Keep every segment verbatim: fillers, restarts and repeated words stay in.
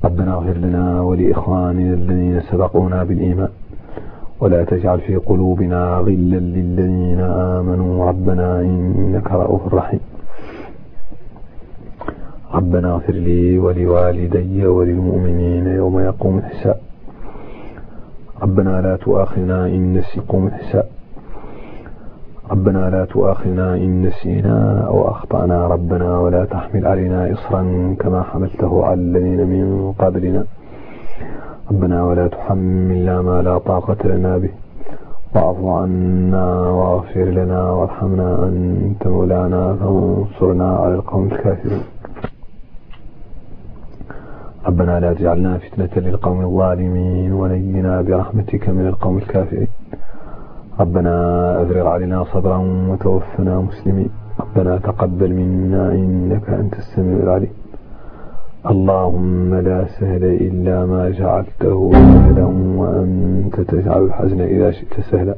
ربنا اغفر لنا ولإخواننا الذين سبقونا بالإيمان ولا تجعل في قلوبنا غلا للذين آمنوا ربنا إنك رؤوف رحيم. ربنا اغفر لي ولوالدي وللمؤمنين يوم يقوم الحساب. ربنا لا تؤاخذنا إن نسينا الحساب. ربنا لا تؤاخذنا إن نسينا أو أخطأنا. ربنا ولا تحمل علينا إصرا كما حملته على الذين من قبلنا. ربنا ولا تحملنا ما لا طاقة لنا به واعف عنا واغفر لنا وارحمنا أنت مولانا فانصرنا على القوم الكافرين. ربنا لا تجعلنا فتنة للقوم الظالمين ونجنا برحمتك من القوم الكافرين. ربنا أفرغ علينا صبرا وتوفنا مسلمين. ربنا تقبل منا إنك أنت السميع العليم. اللهم لا سهل إلا ما جعلته سهلا وأنت تجعل الحزن إذا شئت سهلا.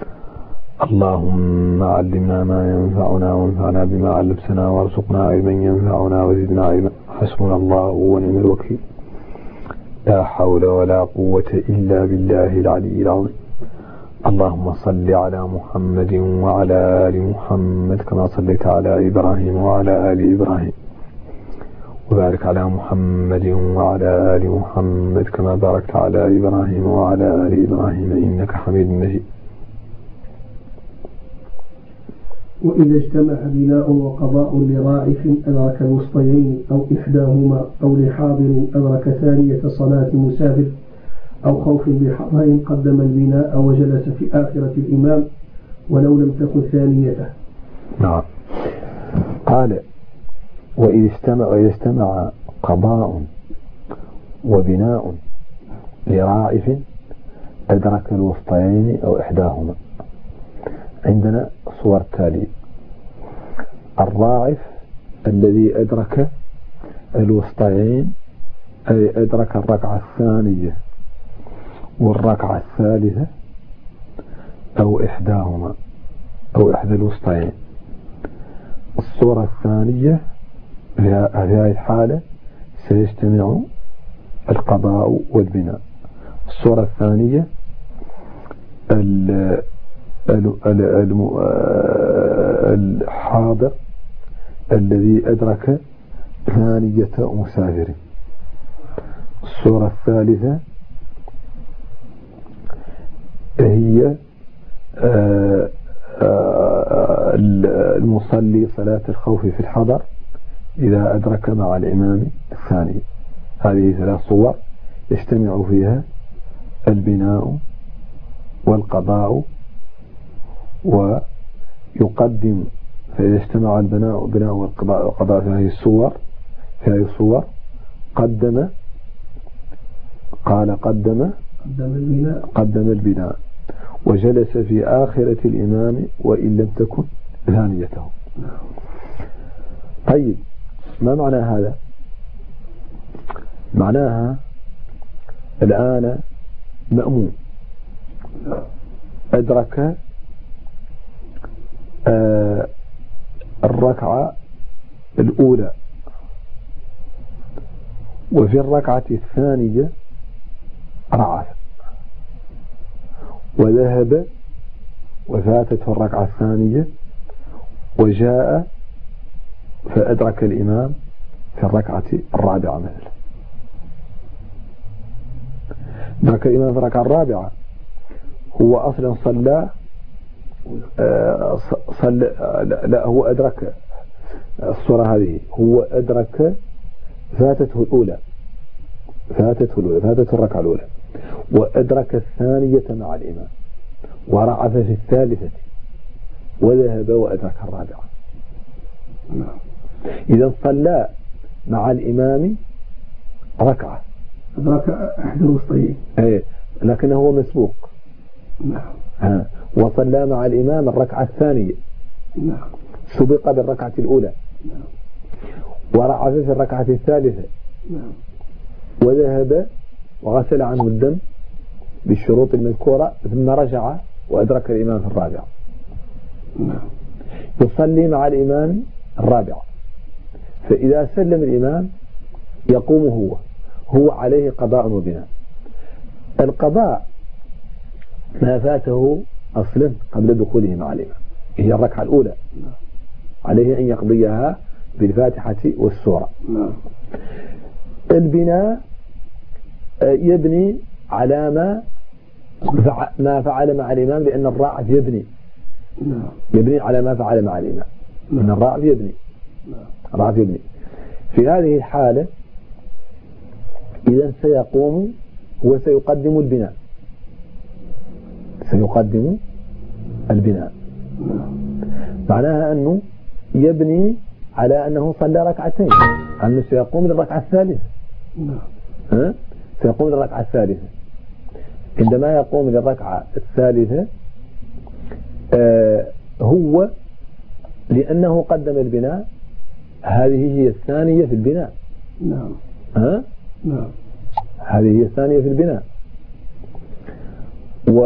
اللهم علمنا ما ينفعنا وانفعنا بما علمتنا وارزقنا علما ينفعنا وزدنا علما. حسبنا الله ونعم الوكيل. لا حول ولا قوة إلا بالله العلي العظيم. اللهم صل على محمد وعلى آل محمد كما صليت على إبراهيم وعلى آل إبراهيم وبارك على محمد وعلى آل محمد كما باركت على إبراهيم وعلى آل إبراهيم إنك حميد مجيد. وإذا اجتمع بناء وقضاء لراعف أدرك الوسطيين أو إحداهما أو لحاضر أدرك ثانية صلاة مسافر أو خوف بحضر قدم البناء وجلس في آخرة الإمام ولو لم تكن ثانيته. نعم. قال وإذا استمع, وإذا استمع قضاء وبناء لراعف أدرك الوسطيين أو إحداهما. عندنا صور تالية. الراعف الذي أدرك الوسطيين أي أدرك الركعة الثانية والركعة الثالثة أو إحداهما أو إحدى الوسطيين. الصورة الثانية في هذه الحالة سيجتمع القضاء والبناء. الصورة الثانية الحاضر الذي أدرك ثانية مسافر. الصورة الثالثة هي المصلي صلاة الخوف في الحضر إذا أدرك مع الإمام الثاني. هذه ثلاث صور يجتمع فيها البناء والقضاء ويقدم. فإذا اجتمع البناء بناء والقضاء والقضاء في هذه الصور في هذه الصور قدم قال قدم قدم البناء قدم البناء وجلس في آخرة الإمام وإن لم تكن ثانيته. طيب ما معنى هذا؟ معناها الآن مأموم أدرك آه الركعة الأولى وفي الركعة الثانية رعف وذهب وفاتته الركعة الثانية وجاء فأدرك الإمام في الركعة الرابعة مثلا. أدرك الإمام في الركعة الرابعة هو أصلا صلى صلى لا هو أدرك الصورة هذه هو أدرك فاتته الأولى فاتته الأولى فاتته الركعة الأولى وأدرك الثانية مع الإمام ورعف في الثالثة وذهب وأدرك الرابعة. إذا صلى مع الإمام ركعة أدرك أحد الوسطيين إيه لكنه هو مسبوق. نعم. ها وصلى مع الإمام الركعة الثانية. نعم. سبق بالركعة الأولى. نعم. ورعف في الركعة الثالثة. نعم. وذهب وغسل عنه الدم بالشروط المذكورة ثم رجع وأدرك الإمام في الرابعة. نعم. يصلي مع الإمام الرابعة فإذا سلم الإمام يقوم هو هو عليه قضاء وبناء. القضاء ما فاته أصلا قبل دخوله مع الإمام، هي الركعة الأولى عليه أن يقضيها بالفاتحة والسورة. البناء يبني على ما ما فعل مع الإمام، لأن الراعي يبني يبني على ما فعل مع الإمام، لأن الراعي يبني الراعي يبني في هذه الحالة. إذا سيقوم هو سيقدم البناء سيقدم البناء معناها أنه يبني على أنه صلى ركعتين، أنه سيقوم للركعة الثالثة. ها؟ سيقوم للركعة الثالثة. عندما يقوم للركعة الثالثة آه هو لأنه قدم البناء، هذه هي الثانية في البناء. نعم. ها؟ نعم. هذه هي الثانية في البناء. و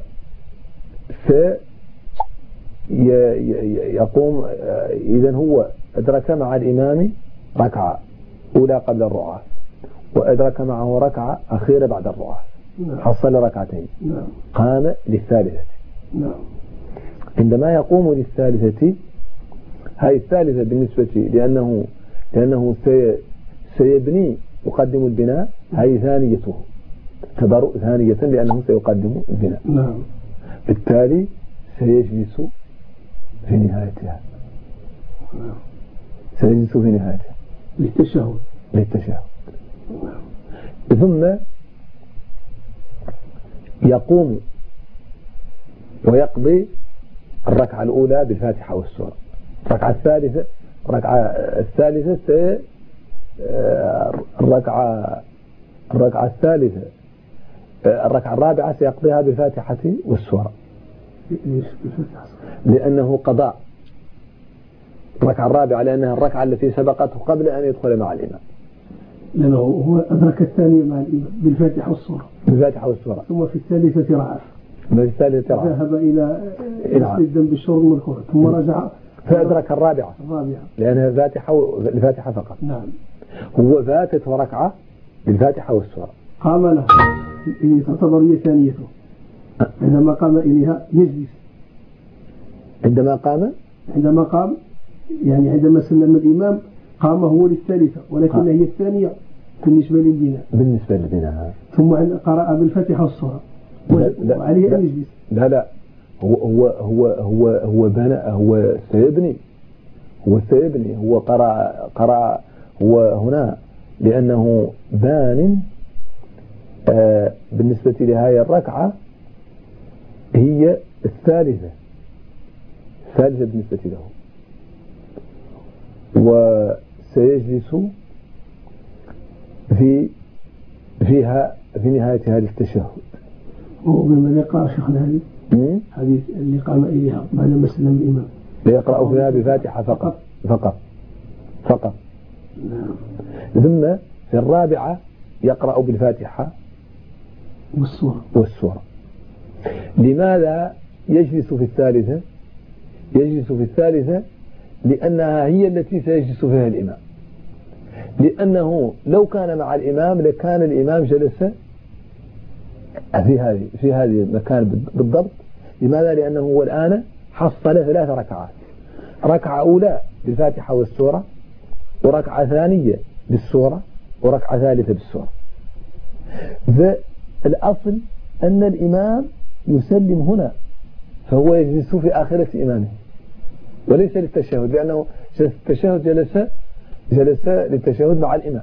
يقوم إذن هو أدرك مع الإمام ركعة أولى قبل الركعة، وأدرك معه ركعة أخيرة بعد الركعة، حصل ركعتين. قام للثالثة. عندما يقوم للثالثة، هذه الثالثة بالنسبة لأنه لأنه سيبني يقدم البناء، هذه ثانيته تبرؤ ثانية لأنه سيقدم البناء. نعم. بالتالي سيجلس في نهايتها. نعم. سيجلس في نهايتها للتشهد للتشهد ثم يقوم ويقضي الركعة الأولى بالفاتحة والسورة. الركعة الثالثة الركعة الثالثة سي الركعة الركعة الثالثة الركعة الرابعة سيقضيها بالفاتحة والسورة، لأنه قضاء الركعة الرابعة، لأنها الركعة التي سبقته قبل أن يدخل مع الإمام، لأنه هو أدرك الثانية مع الإمام بالفاتحة والسورة بالفاتحة والسورة. ثم في الثالثة رعف في الثالثة رعف ذهب إلى غسل الذنب بالشرب والمذكورة، ثم رجع فأدرك الرابعة الرابعة لأنها الفاتحة الفاتحة فقط. نعم. هو فاتته ركعة بالفاتحة والسورة، قام له، هي تعتبر هي ثانيته. عندما قام إليها يجلس. عندما قام عندما قام يعني عندما سلم الإمام قام هو للثالثة، ولكن هي الثانية بالنسبة للبناء بالنسبة للبناء. ثم قرأ بالفاتحة والسورة وعليه أن يجلس. لا لا هو هو هو هو هو بنى هو سيبني هو سيبني هو قرأ قرأ هو هنا لأنه بان آه بالنسبة لهذه الركعة هي الثالثة الثالثة بالنسبة له، وسيجلس في فيها في نهاية هذا التشهد. وبما يقرأ شيخنا هذه هذه اللي قام إليها بعد ما سلم الإمام يقرأ فيها بفاتحة فقط فقط فقط. نعم. ثم في الرابعة يقرأ بالفاتحة والسورة والسورة. لماذا يجلس في الثالثة؟ يجلس في الثالثة لأنها هي التي سيجلس فيها الإمام، لأنه لو كان مع الإمام لكان الإمام جلس في هذه في هذه المكان بالضبط. لماذا؟ لأنه هو الآن حصل ثلاث ركعات، ركعة أولى بالفاتحة والسورة، وركعة ثانية بالسورة، وركعة ثالثة بالسورة. فالأصل أن الإمام يسلم هنا، فهو يجلس في آخرة إمامه وليس للتشهد، لأنه التشهد جلس جلس للتشهد مع الإمام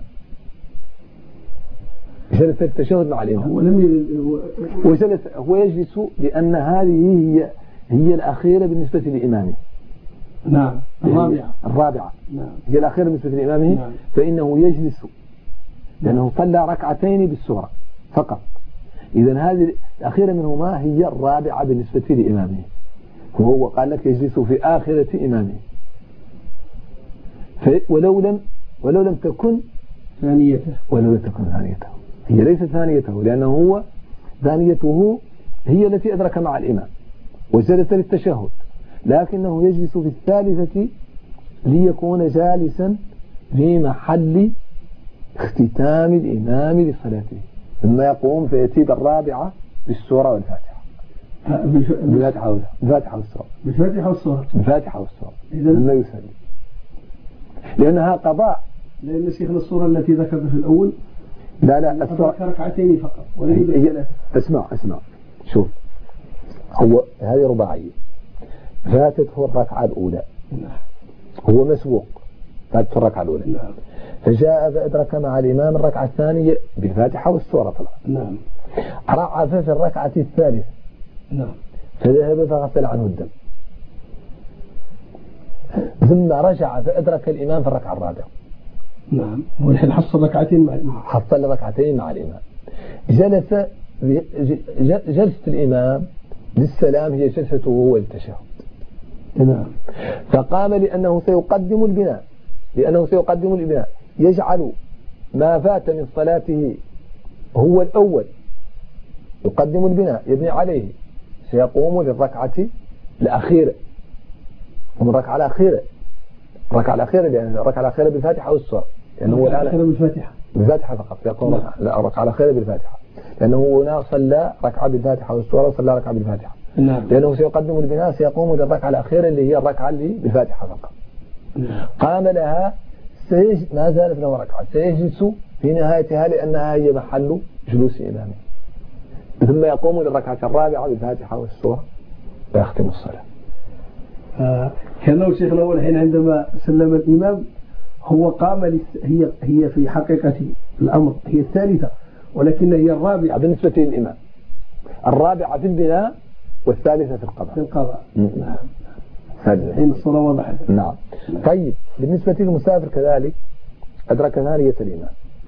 جلس للتشهد مع الإمام هو لم وجلس هو يجلس لأن هذه هي هي الأخيرة بالنسبة لإمامه. نعم. الرابعة الرابعة نعم. هي الأخيرة بالنسبة لإمامه. نعم. فإنه يجلس لأنه صلى ركعتين بالسورة فقط. إذن هذه الأخيرة منهما هي الرابعة بالنسبة لإمامه، وهو قال لك يجلس في آخرة إمامه. ولو لم ولو لم تكن ثانيته ولو لم تكن ثانيته هي ليست ثانيته، لأنه هو ثانيته هي التي أدرك مع الإمام وجلس للتشهد، لكنه يجلس في الثالثة ليكون جالسا في محل اختتام الإمام لصلاته، ثم يقوم فيأتي بالرابعة بالسورة والفاتحة. بالفاتحة بالفاتحة والسورة بالفاتحة والسورة بالفاتحة والسورة ثم يسلم، لأنها قضاء. لأن شيخنا الصورة التي ذكرت في الأول لا لا السورة ركعتين فقط وليس بالثلاث. اسمع اسمع شوف، هو هذه رباعية، فاتته الركعة الأولى، هو مسبوق، فاتته الركعة الأولى، نعم. فجاء فأدرك مع الإمام الركعة الثانية بالفاتحة والسورة طبعا، نعم. رعف في الركعة الثالثة، نعم. فذهب فغسل عنه الدم، ثم رجع فأدرك الإمام في الركعة الرابعة، نعم. والحين حصل ركعتين مع الإمام، حصل ركعتين مع الإمام، جلس جلسة الإمام للسلام هي جلسته هو للتشهد، نعم. فقام لأنه سيقدم البناء، لأنه سيقدم البناء يجعل ما فات من صلاته هو الأول، يقدم البناء يبني عليه، سيقوم للركعة الأخيرة، ومن الركعة الأخيرة الركعة الأخيرة لأن الركعة الأخيرة بالفاتحة والسورة، لأنه هو الآن بالفاتحة بالفاتحة فقط يقوم الركعة الأخيرة بالفاتحة، لأنه هنا صلى ركعة بالفاتحة والسورة وصلى ركعة بالفاتحة، نعم. لأنه سيقدم البناء سيقوم للركعة الأخيرة اللي هي الركعة اللي بالفاتحة فقط، نعم. قام لها سيج... ما زالت له ركعة، سيجلس في نهايتها لأنها هي محل جلوس إمامه، ثم يقوم للركعة الرابعة بالفاتحة والسورة ويختم الصلاة. آه كانوا شيخنا أول حين عندما سلم الإمام هو قام لس... هي هي في حقيقة الأمر هي الثالثة، ولكن هي الرابعة بالنسبة للإمام، الرابعة في البناء والثالثة في القضاء. في القضاء. نعم. حين الصلاة وضحت. نعم. طيب بالنسبة للمسافر كذلك أدرك ثانية الإمام،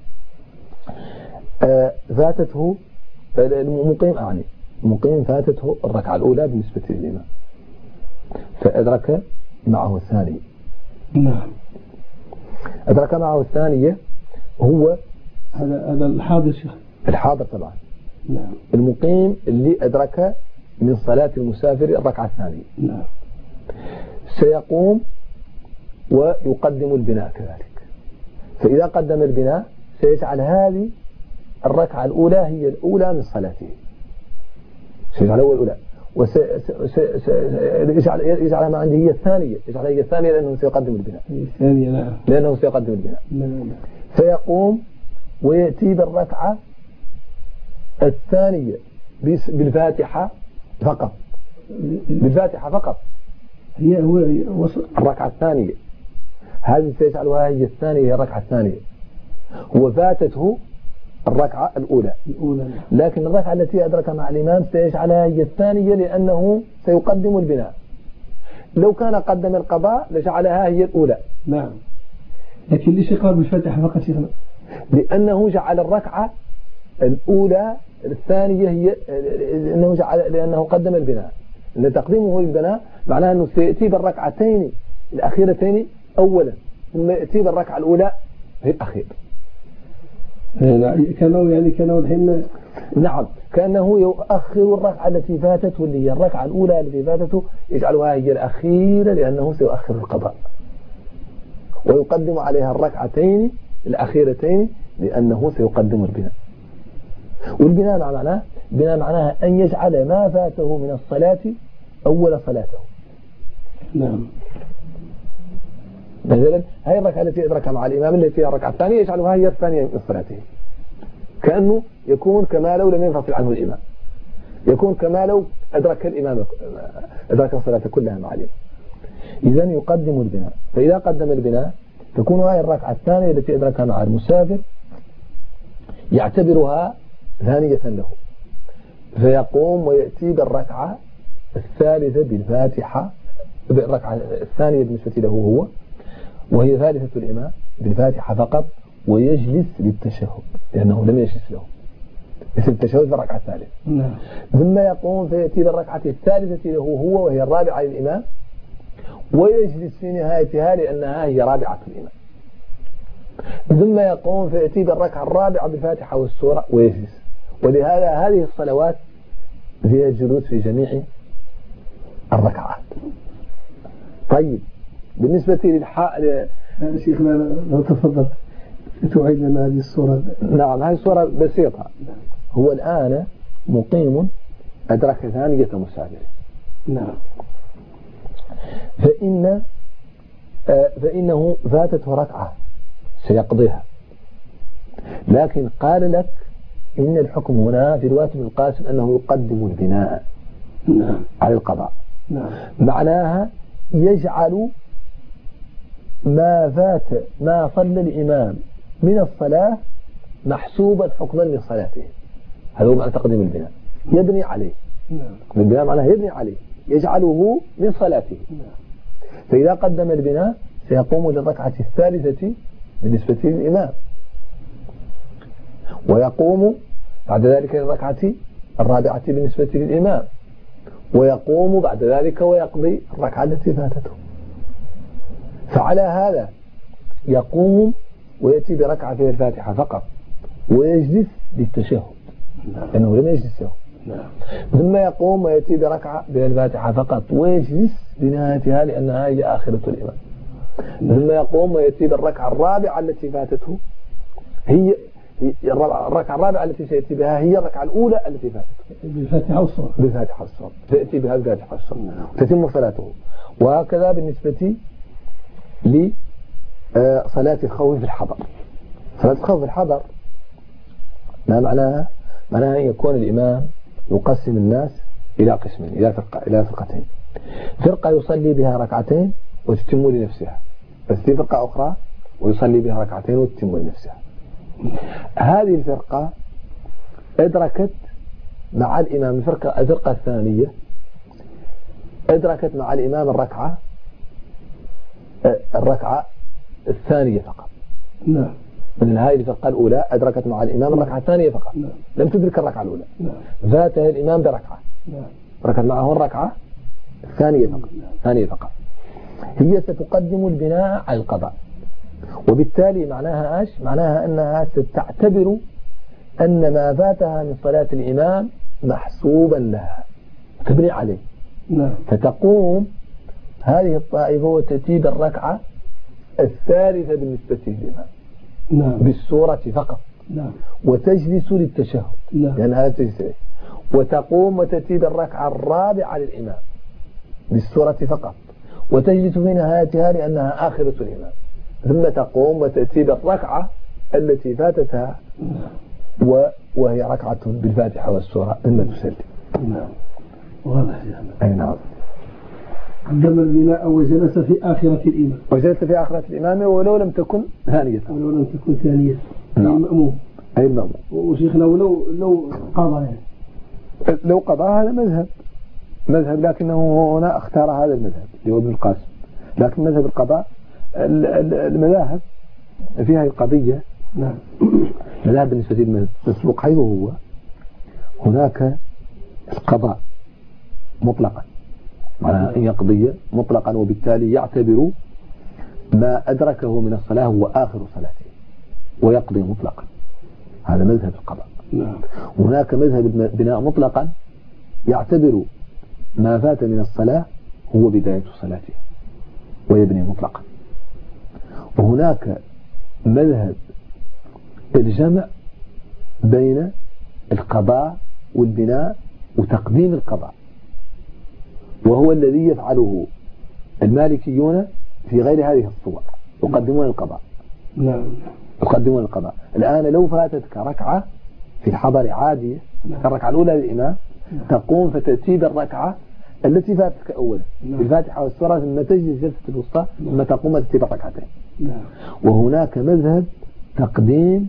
آه فاتته المقيم أعني المقيم فاتته الركعة الأولى بالنسبة للإمام، فأدرك معه الثانية. نعم. أدرك معه الثانية هو هذا هذا الحاضر شيخ. الحاضر طبعا. نعم. المقيم اللي أدرك من صلاة المسافر الركعة الثانية. نعم. سيقوم ويقدم البناء كذلك، فإذا قدم البناء سيجعل هذه الركعة الأولى هي الأولى من صلاته، سيجعل هو الأولى، وسيجعل يجعلها ما عنده هي الثانية، يجعلها هي الثانية لأنه سيقدم البناء. الثانية نعم. لأنه سيقدم البناء. نعم. فيقوم ويأتي بالركعة الثانية بالفاتحة فقط، بالفاتحة فقط. هي هو وصل الركعة الثانية هذه سيجعلها هي الثانية، هي الركعة الثانية، هو فاتته الركعة الأولى الأولى، لكن الركعة التي أدرك مع الإمام سيجعلها هي الثانية لأنه سيقدم البناء. لو كان قدم القضاء لجعلها هي الأولى. نعم. لكن ليش يقرأ بالفاتحة فقط شيخنا؟ لأنه جعل الركعة الأولى الثانية هي لأنه جعل لأنه قدم البناء، لأن تقديمه للبناء معناه أنه سيأتي بالركعتين الأخيرتين أولا، ثم يأتي بالركعة الأولى هي الأخير. كانوا يعني كانوا الحين نعم كأنه يؤخر الركعة التي فاتته اللي هي الركعة الأولى التي فاتته يجعلها هي الأخيرة لأنه سيؤخر القضاء، ويقدم عليها الركعتين الأخيرتين لأنه سيقدم البناء. والبناء مع معناه بناء معناها أن يجعل ما فاته من الصلاة أول صلاته. نعم. مثلا هذه الركعة التي أدركها مع الإمام التي هي الركعة الثانية يجعلها هي الثانية من صلاته، كأنه يكون كما لو لم ينفصل عنه الإمام، يكون كما لو أدرك الإمام أدرك الصلاة كلها مع الإمام. إذا يقدم البناء، فإذا قدم البناء تكون هذه الركعة الثانية التي أدركها مع المسافر يعتبرها ثانية له، فيقوم ويأتي بالركعة الثالثة بالفاتحة، بالركعة الثانية بالنسبة له هو وهي ثالثة الإمام بالفاتحة فقط، ويجلس للتشهد لأنه لم يجلس له، يجلس التشهد في الركعة الثالثة. نعم. ثم يقوم فيأتي بالركعة الثالثة له هو وهي الرابعة للإمام، ويجلس في نهايتها لأنها هي رابعة الإمام. ثم يقوم فيأتي بالركعة الرابعة بالفاتحة والسورة ويجلس. ولهذا هذه الصلوات فيها الجلوس في جميع الركعات. طيب بالنسبة للحاء شيخنا لو تفضل تعيد لنا هذه الصورة. نعم هذه الصورة بسيطة. هو الآن مقيم أدرك ثانية مسافر. نعم. فإن آه فإنه فاتته ركعة سيقضيها، لكن قال لك إن الحكم هنا في رواية ابن القاسم أنه يقدم البناء نعم. على القضاء. نعم. معناها يجعل ما فات ما صلى الإمام من الصلاة محسوبا حكما لصلاته. هذا هو معنى تقديم البناء، يبني عليه. نعم. البناء معناه يبني عليه، يجعله من صلاته. نعم. فإذا قدم البناء سيقوم للركعة الثالثة بالنسبة للإمام، ويقوم بعد ذلك للركعة الرابعة بالنسبة للإمام، ويقوم بعد ذلك ويقضي الركعة التي فاتته. فعلى هذا يقوم ويأتي بركعة فيها الفاتحة فقط ويجلس للتشهد لأنه لم يجلس له. ثم يقوم ويأتي بركعة فيها الفاتحة فقط ويجلس لنهايتها لأنها هي آخرة الإمام. ثم يقوم ويأتي بالركعة الرابعة التي فاتته، هي الركعة الرابعة التي سيأتي بها هي الركعة الأولى التي فاتته بالفاتحة والصورة. بالفاتحة والصورة فيأتي بها الفاتحة والصورة تتم صلاته. وهكذا بالنسبة لصلاة الخوف في الحضر. صلاة الخوف في الحضر ما معناها؟ معناها أن يكون الإمام يقسم الناس إلى قسمين، إلى فرقة إلى فرقتين. فرقة يصلي بها ركعتين وتتم لنفسها، بس في فرقة أخرى ويصلي بها ركعتين وتتم لنفسها. هذه الفرقة أدركت مع الإمام الفرقة الفرقة الثانية أدركت مع الإمام الركعة الركعة الثانية فقط. نعم. من هذه الفرقة الأولى أدركت مع الإمام الركعة الثانية فقط. نعم. لم تدرك الركعة الأولى. نعم. فاتها الإمام بركعة. نعم. ركعت معه الركعة الثانية فقط. نعم. ثانية فقط. هي ستقدم البناء على القضاء، وبالتالي معناها ايش؟ معناها أنها ستعتبر أن ما فاتها من صلاة الإمام محسوبا لها تبني عليه. نعم. فتقوم هذه الطائفة وتأتي الركعة الثالثة بالنسبة للإمام. نعم. بالسورة فقط. نعم. وتجلس للتشهد. نعم. لأن هذا تجلس له. وتقوم وتأتي الركعة الرابعة للإمام بالسورة فقط، وتجلس في نهايتها لأنها آخرة الإمام. ثم تقوم وتأتي بالركعة التي فاتتها وهي ركعة بالفاتحة والسورة ثم تسلم. نعم. واضح يا أحمد. أي نعم. قدم البناء وجلس في آخرة الإمام. وجلس في آخرة الإمام ولو لم تكن ثانية. ولو لم تكن ثانية. نعم. أي مأموم. أي مأموم. وشيخنا ولو لو قضى يعني. لو قضى هذا مذهب مذهب لكنه هنا اختار هذا المذهب اللي هو ابن القاسم. لكن مذهب القضاء المذاهب فيها القضية. نعم. المذاهب بالنسبة للمسبوق حيث هو هناك القضاء مطلقا، معناها أن يقضي مطلقا، وبالتالي يعتبر ما أدركه من الصلاة هو آخر صلاته ويقضي مطلقا. هذا مذهب القضاء. نعم. هناك مذهب البناء مطلقا يعتبر ما فات من الصلاة هو بداية صلاته ويبني مطلقا. وهناك مذهب الجمع بين القضاء والبناء وتقديم القضاء، وهو الذي يفعله المالكيون في غير هذه الصور، يقدمون القضاء. نعم. يقدمون القضاء. الآن لو فاتتك ركعة في الحضر عادية الركعة الأولى للإمام تقوم فتأتي بالركعة التي فاتتك أولا بالفاتحة والسورة ثم تجلس جلسة الوسطى ثم تقوم وتأتي بالركعتين. وهناك مذهب تقديم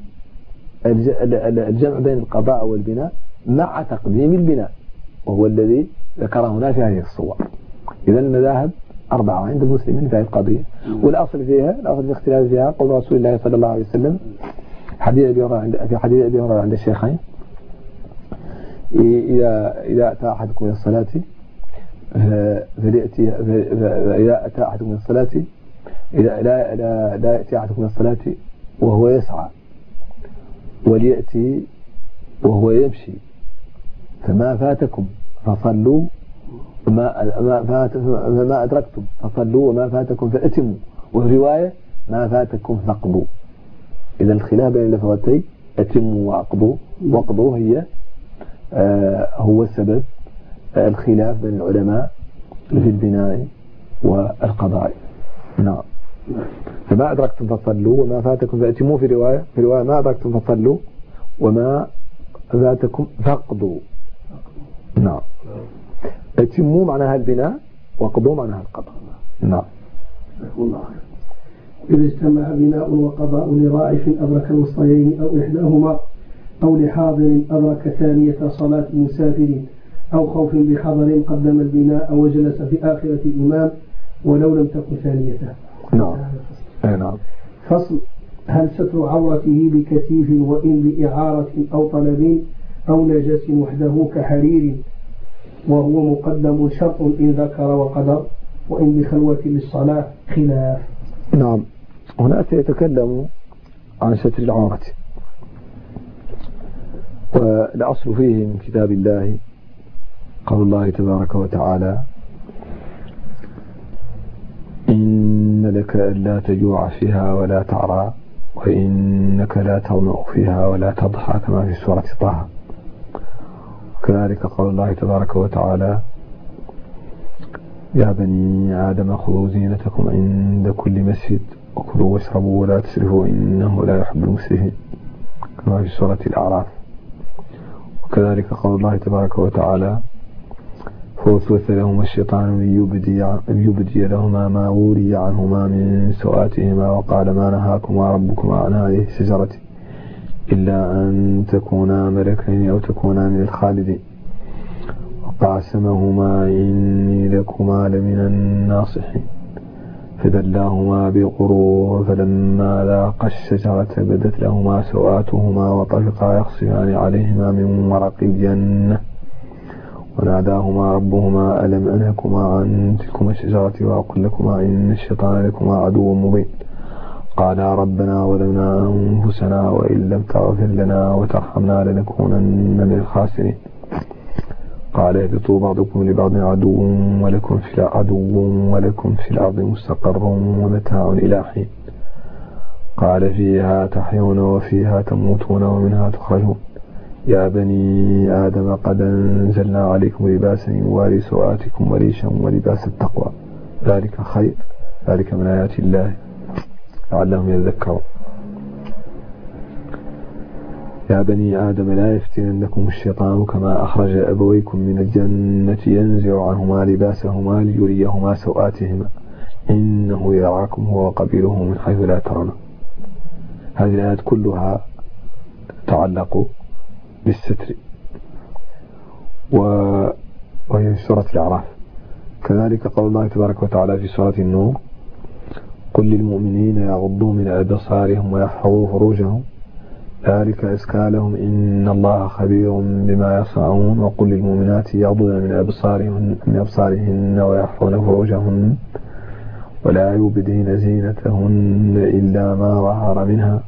الجمع بين القضاء والبناء مع تقديم البناء، وهو الذي ذكره هنا في هذه الصور. إذا المذاهب أربعة عند المسلمين في هذه القضية، والأصل فيها الأصل في اختلاف فيها قول رسول الله صلى الله عليه وسلم حديث أبي هريرة في حديث أبي هريرة عند الشيخين: إذا إذا أتى أحدكم من الصلاة فليأتي إذا أتى أحدكم من الصلاة إذا لا لا لا يأتي أحدكم من الصلاة وهو يسعى وليأتي وهو يمشي، فما فاتكم فصلوا وما ما فات ما أدركتم فصلوا وما فاتكم فأتموا، وفي رواية ما فاتكم فاقضوا. إذا الخلاف بين اللفظتين أتموا وأقضوا، وأقضوا هي آه هو السبب آه الخلاف بين العلماء في البناء والقضاء. نعم. فما أدركتم فصلوا وما فاتكم فأتموا، في رواية في رواية ما أدركتم فصلوا وما فاتكم فاقضوا. نعم. أتموا معناها البناء وقضوا معناها القضاء. نعم. إذا اجتمع بناء وقضاء لراعف أدرك الوسطيين أو إحداهما، أو لحاضر أدرك ثانية صلاة مسافر، أو خوف بحضر قدم البناء وجلس في آخرة الإمام ولو لم تكن ثانيته. نعم. نعم. فصل: هل ستر عورته بكثيف وإن بإعارة أو طلب أو نجس وحده كحرير، وهو مقدم شرط إن ذكر وقدر، وإن بخلوة للصلاة خلاف. نعم. هنا سيتكلم عن ستر العورة، والأصل فيه من كتاب الله قول الله تبارك وتعالى: إن لك ألا تجوع فيها ولا تعرى وإنك لا تظمأ فيها ولا تضحى، كما في سورة طه. وكذلك قول الله تبارك وتعالى: يا بني آدم خذوا زينتكم عند كل مسجد وكلوا واشربوا ولا تسرفوا إنه لا يحب المسرفين، كما في سورة الأعراف. وكذلك قول الله تبارك وتعالى: فوسوس لهما الشيطان ليبدي لهما ما وري عنهما من سوآتهما وقال ما نهاكما ربكما عن هذه الشجرة إلا أن تكونا ملكين أو تكونا من الخالدين وقاسمهما إني لكما لمن الناصحين فدلاهما بغرور فلما ذاقا الشجرة بدت لهما سوآتهما وطفقا يخصفان عليهما من ورق الجنة وناداهما ربهما ألم أنهكما عن تلكما الشجرة وأقل لكما إن الشيطان لكما عدو مبين قالا ربنا ظلمنا أنفسنا وإن لم تغفر لنا وترحمنا لنكونن من الخاسرين قال اهبطوا بعضكم لبعض عدو ولكم في عدو ولكم في الأرض مستقر ومتاع إلى حين قال فيها تحيون وفيها تموتون ومنها تخرجون يا بني آدم قد أنزلنا عليكم لباسا يواري سوآتكم وريشا ولباس التقوى ذلك خير ذلك من آيات الله لعلهم يذكرون يا بني آدم لا يفتننكم الشيطان كما أخرج أبويكم من الجنة ينزع عنهما لباسهما ليريهما سوآتهما إنه يراكم هو وقبيله من حيث لا ترونه. هذه الآيات كلها تعلق بالستر وهي في سورة الأعراف. كذلك قول الله تبارك وتعالى في سورة النور قل للمؤمنين يغضوا من أبصارهم ويحفظوا فروجهم ذلك أزكى لهم إن الله خبير بما يصنعون وقل للمؤمنات يغضن من أبصارهن من أبصارهن ويحفظن فروجهن ولا يبدين زينتهن إلا ما ظهر منها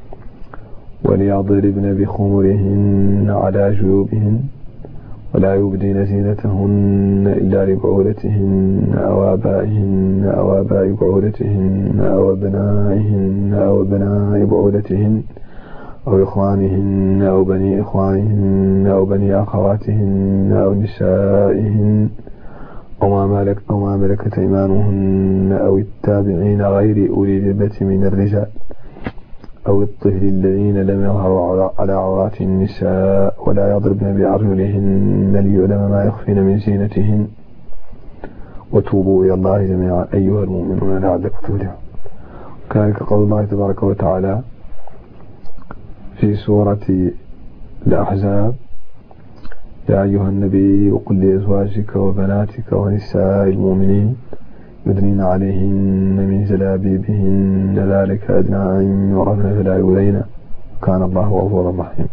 وليضربن بخمرهن على جيوبهن ولا يبدين زينتهن إلا لبعولتهن أو آبائهن أو آباء بعولتهن أو أبنائهن أو أبناء بعولتهن أو إخوانهن أو بني إخوانهن أو بني أخواتهن أو نسائهن أو ما ملك أو ما ملكت أيمانهن أو التابعين غير أولي الإربة من الرجال أو الطفل الذين لم يظهروا على عورات النساء ولا يضربن بأرجلهن ليعلم ما يخفين من زينتهن وتوبوا إلى الله جميعا أيها المؤمنون لعلكم تفلحون. كذلك قول الله تبارك وتعالى في سورة الأحزاب يا أيها النبي وقل لأزواجك وبناتك ونساء المؤمنين يدنين عليهن من جلابيبهن ذلك أدنى أن يعرفن فلا يؤذين كان الله غفورا رحيما.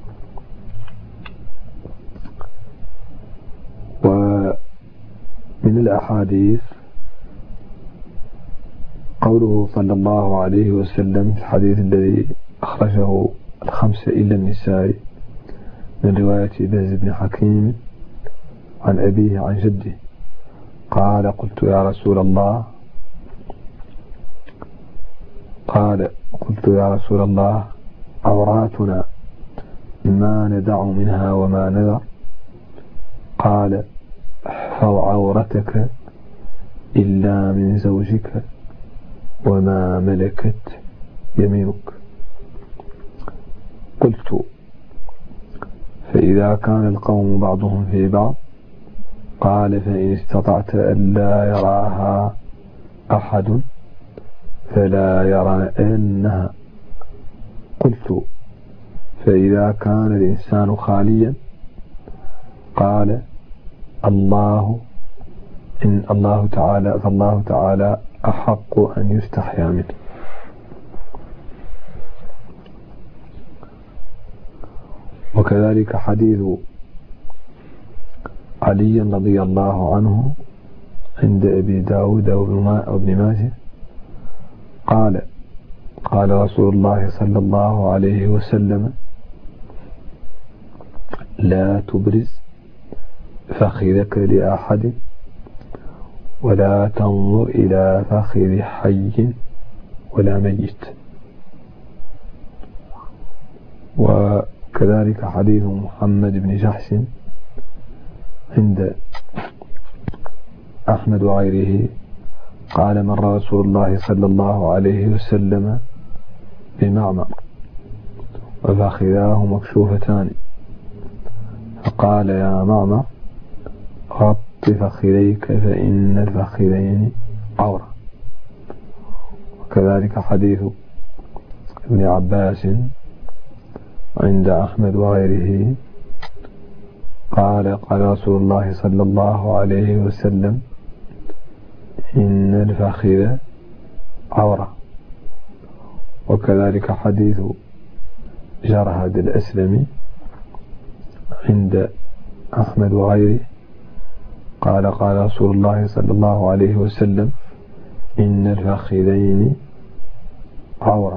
ومن الأحاديث قوله صلى الله عليه وسلم في الحديث الذي أخرجه الخمسة إلا النساء من رواية باز بن حكيم عن أبيه عن جده قال قلت يا رسول الله قال قلت يا رسول الله عوراتنا ما ندع منها وما نذر؟ قال احفظ عورتك إلا من زوجك وما ملكت يمينك. قلت فإذا كان القوم بعضهم في بعض؟ قال فإن استطعت ألا يراها أحد فلا يرينها. قلت فإذا كان الإنسان خاليا؟ قال الله إن الله تعالى فالله تعالى أحق أن يستحيا منه. وكذلك حديث علي رضي الله عنه عند أبي داود وابن ماجه قال قال رسول الله صلى الله عليه وسلم لا تبرز فخذك لأحد ولا تنظر إلى فخذ حي ولا ميت. وكذلك حديث محمد بن جحش عند أحمد وغيره قال مر رسول الله صلى الله عليه وسلم بمعمر وفخذاه مكشوفتان فقال يا معمر غط فخذيك فإن الفخذين عورة. وكذلك حديث ابن عباس عند أحمد وغيره قال قال رسول الله صلى الله عليه وسلم إن الفخذ عورة. وكذلك حديث جرهد الأسلمي عند أحمد وغيره قال قال رسول الله صلى الله عليه وسلم إن الفخذين عورة.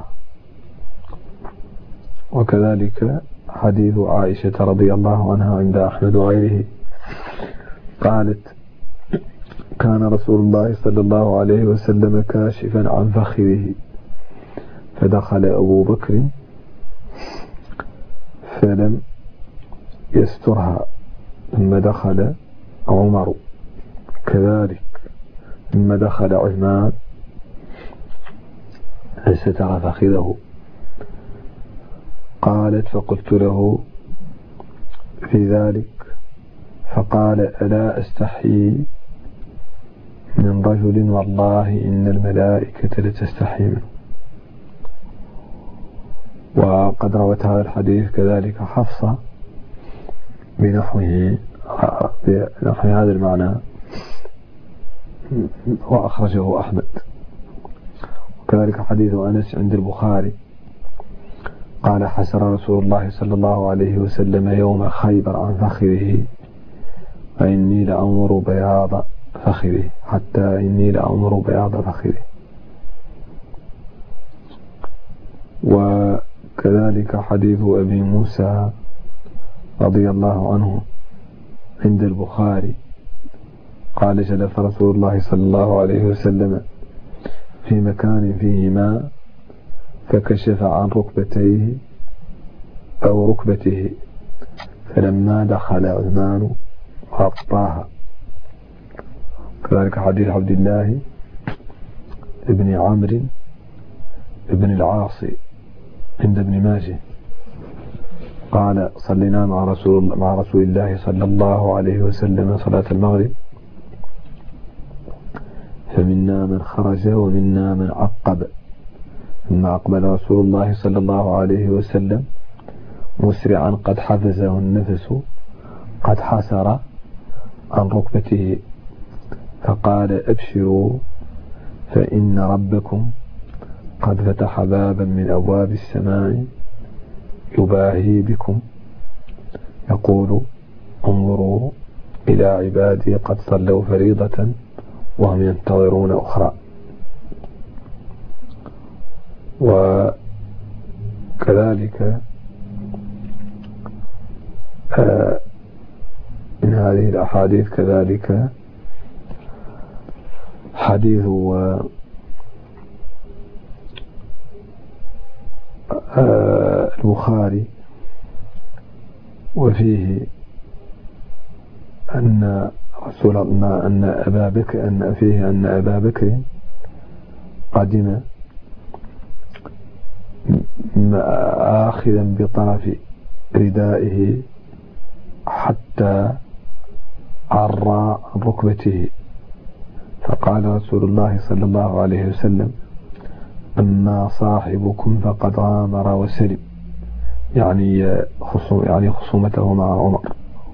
وكذلك حديث عائشة رضي الله عنها عند أحمد وغيره قالت كان رسول الله صلى الله عليه وسلم كاشفا عن فخذه فدخل أبو بكر فلم يسترها ثم دخل عمر كذلك ثم دخل عثمان فستر فخذه. قالت فقلت له في ذلك فقال ألا أستحيي من رجل والله إن الملائكة لتستحي منه. وقد روت هذا الحديث كذلك حفصة بنحوه بنحو هذا المعنى وأخرجه أحمد. وكذلك حديث أنس عند البخاري قال حسر رسول الله صلى الله عليه وسلم يوم خيبر عن فخذه فإني لأنظر بياض فخذه حتى إني لأنظر بياض فخذه. وكذلك حديث أبي موسى رضي الله عنه عند البخاري قال جلس رسول الله صلى الله عليه وسلم في مكان فيه ماء فكشف عن ركبتيه أو ركبته فلما دخل عثمان غطاها. كذلك حديث عبد الله ابن عمرو ابن العاص عند ابن ماجه قال صلينا مع رسول مع رسول الله صلى الله عليه وسلم صلاة المغرب فمنا من خرج ومنا من عقب ثم أقبل رسول الله صلى الله عليه وسلم مسرعا قد حفزه النفس قد حسر عن ركبته فقال أبشروا فإن ربكم قد فتح بابا من أبواب السماء يباهي بكم يقول انظروا إلى عبادي قد صلوا فريضة وهم ينتظرون أخرى. وكذلك من هذه الأحاديث كذلك حديث البخاري وفيه أن رسول الله أن أبا بكر أن فيه أن أبا بكر قدم آخذا بطرف ردائه حتى عرى ركبته، فقال رسول الله صلى الله عليه وسلم: أما صاحبكم فقد غامر وسلم، يعني خصوم يعني خصومته مع عمر.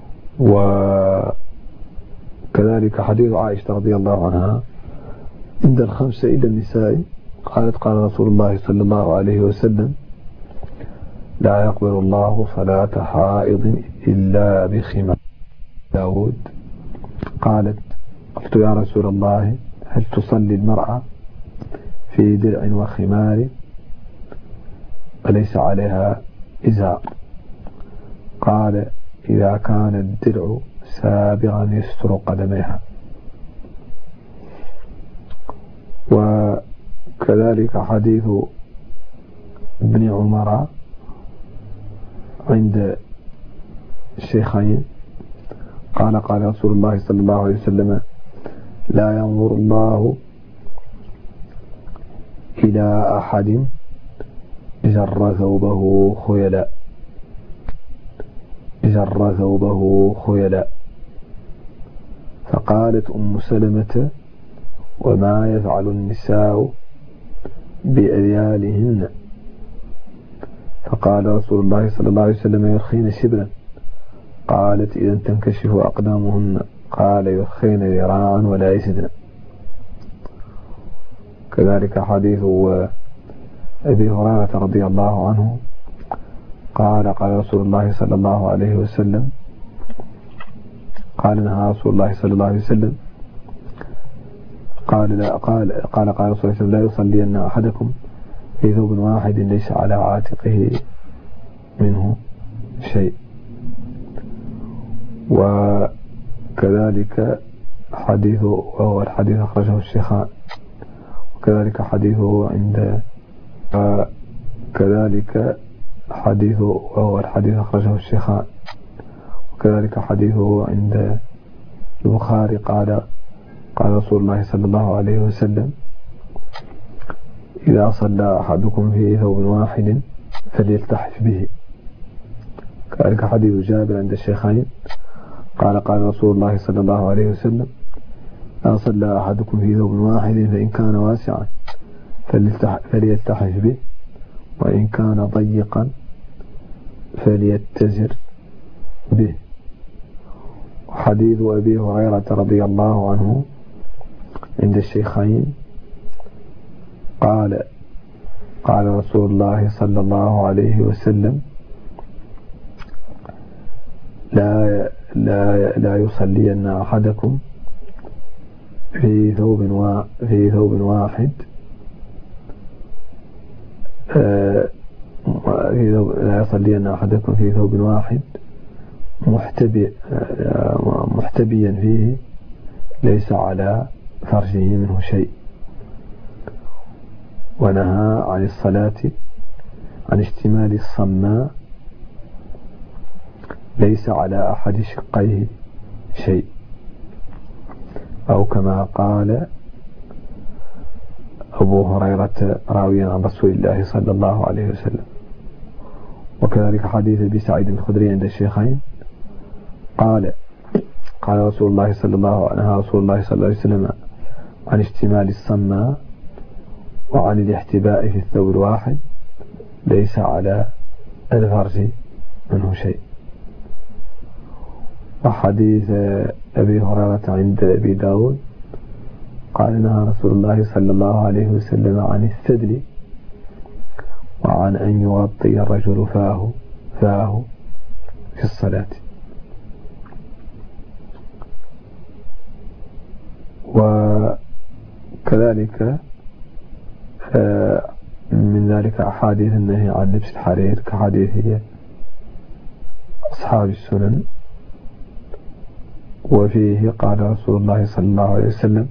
وكذلك حديث عائشة رضي الله عنها عند الخمسة إلى النساء قالت: قال رسول الله صلى الله عليه وسلم: لا يقبل الله صلاة حائض إلا بخمار. داود قالت: قلت يا رسول الله هل تصلي المرأة في درع وخمار وليس عليها إزار؟ قال: إذا كان الدرع سابغا يستر قدميها. وكذلك حديث ابن عمر عند الشيخين قال: قال رسول الله صلى الله عليه وسلم: لا ينظر الله إلى أحد جر ثوبه خيلا جر ثوبه خيلا. فقالت أم سلمة: وما يفعل النساء بأذيالهن؟ فقال رسول الله صلى الله عليه وسلم: يرخين شبرا. قالت: إذا تنكشف أقدامهن. قال: يرخين ذراعا ولا يسدن. كذلك حديث أبي هريرة رضي الله عنه قال: قال رسول الله صلى الله عليه وسلم قال نهى رسول الله صلى الله عليه وسلم قال لا قال قال قال رسول الله لا يصلين أحدكم في ثوب واحد ليس على عاتقه منه شيء. وكذلك حديث وهو الحديث أخرجه الشيخان، وكذلك حديثه عند كذلك حديث وهو الحديث أخرجه الشيخان، وكذلك حديثه عند البخاري قال: قال رسول الله صلى الله عليه وسلم: إذا صلى أحدكم في ثوب واحد فليلتحف به. كذلك حديث جابر عند الشيخين قال: قال رسول الله صلى الله عليه وسلم: إذا صلى أحدكم في ثوب واحد فإن كان واسعا فليلتحف به، وإن كان ضيقا فليتزر به. وحديث أبي هريرة رضي الله عنه عند الشيخين قال: قال رسول الله صلى الله عليه وسلم: لا لا لا يصلين أحدكم في ثوب وا في ثوب واحد لا يصلين أحدكم في ثوب واحد محتبي محتبيا فيه ليس على فرجه منه شيء. ونهى عن الصلاة عن اشتمال الصماء ليس على أحد شقيه شيء، أو كما قال أبو هريرة راويا عن رسول الله صلى الله عليه وسلم. وكذلك حديث أبي سعيد الخدري عند الشيخين قال: قال رسول الله صلى الله عليه وسلم رسول الله صلى الله عليه وسلم عن اشتمال الصماء وعن الاحتباء في الثوب الواحد ليس على الفرج منه شيء. وحديث أبي هريرة عند أبي داود قال: نهى رسول الله صلى الله عليه وسلم عن السدل وعن أن يغطي الرجل فاه فاه في الصلاة. وكذلك من ذلك أحاديث النهي عن لبس الحرير كحديث أصحاب السنن، وفيه قال رسول الله صلى الله عليه وسلم: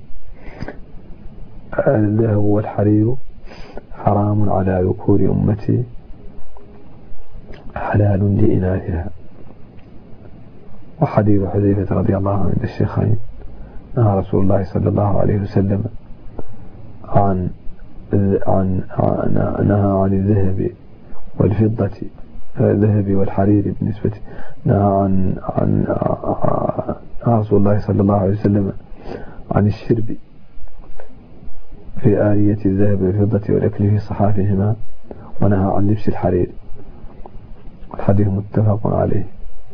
الذهب والحرير حرام على ذكور أمتي حلال لإناثها. وحديث حذيفة رضي الله عنه عند الشيخين نهى رسول الله صلى الله عليه وسلم عن عن نهى عن الذهب والفضة الذهب والحرير بالنسبة نهى عن عن نهى رسول الله صلى الله عليه وسلم عن الشرب في آلية الذهب والفضة والأكل في صحافهما، ونهى عن لبس الحرير. الحديث متفق عليه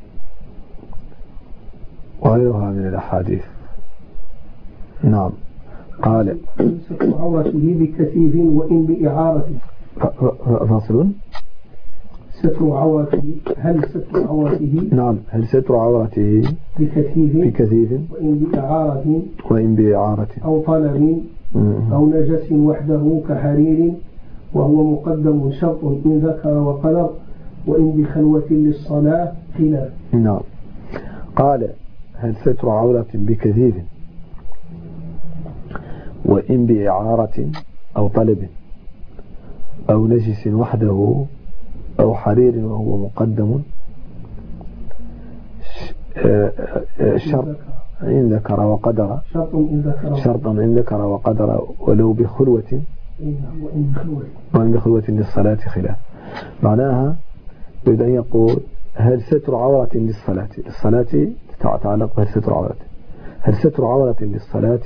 وغيرها من الأحاديث. نعم. قال ستر عورته بكثيف وإن بإعارة. فاصل. ستر عورته، هل ستر عورته نعم هل ستر عورته بكثيف بكثيف وإن بإعارة وإن بإعارة أو طلب أو نجس وحده كحرير، وهو مقدم شرط إن ذكر وقدر، وإن بخلوة للصلاة خلاف. نعم. قال هل ستر عورة بكثيف وإن بإعارة أو طلب أو نجس وحده أو حرير وهو مقدم شرط إن ذكر وقدر شرط إن ذكر شرط إن ذكر وقدر ولو بخلوة وإن بخلوة للصلاة خلاف. معناها يريد أن يقول هل ستر عورة للصلاة للصلاة تتعلق هل ستر عورة هل ستر عورة للصلاة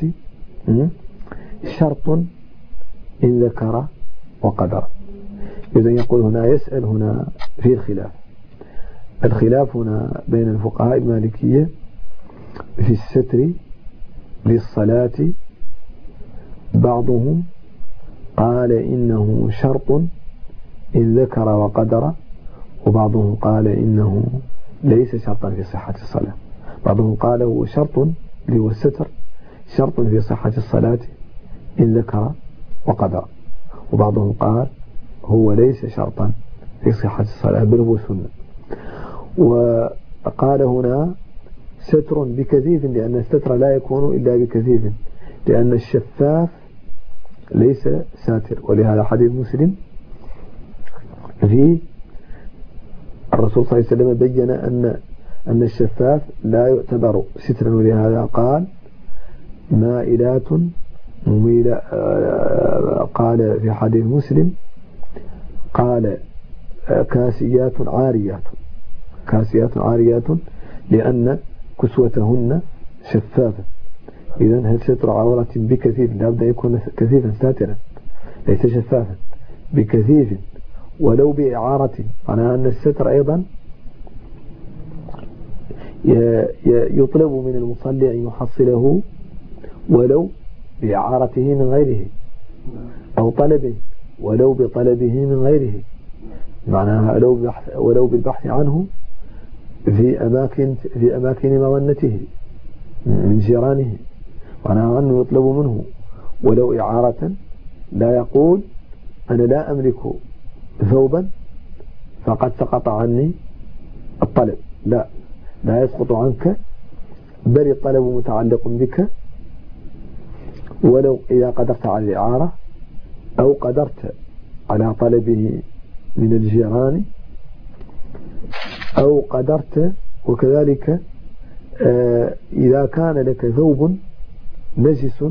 شرط إن ذكر وقدر. إذا يقول هنا يسأل هنا في الخلاف. الخلاف هنا بين الفقهاء المالكية في الستر للصلاة. بعضهم قال إنه شرط إن ذكر وقدر، وبعضهم قال إنه ليس شرطا في صحة الصلاة. بعضهم قال هو شرط اللي هو الستر شرط في صحة الصلاة إن ذكر وقدر، وبعضهم قال هو ليس شرطا في صحة الصلاة بل هو سنة. وقال هنا ستر بكثيف لأن الستر لا يكون إلا بكثيف، لأن الشفاف ليس ساتر. ولهذا حديث مسلم في الرسول صلى الله عليه وسلم بيّن أن أن الشفاف لا يعتبر سترا، ولهذا قال مائلات مميلة. قال في حديث مسلم قال كاسيات عاريات كاسيات عاريات لأن كسوتهن شفافة. إذن هل ستر عورة بكثيف لابد أن يكون كثيفا ساترا ليس شفافا بكثيف ولو بإعارة، معناها أن الستر أيضا يطلب من المصلي أن يحصله ولو بإعارته من غيره أو طلبه ولو بطلبه من غيره، معناها ولو بالبحث عنه في أماكن في أماكن مظنته من جيرانه، معناها أنه يطلب منه ولو إعارة. لا يقول أنا لا أملك ثوبا فقد سقط عني الطلب، لا لا يسقط عنك، بل الطلب متعلق بك ولو إذا قدرت على الإعارة أو قدرت على طلبه من الجيران أو قدرت. وكذلك آه إذا كان لك ثوب نجس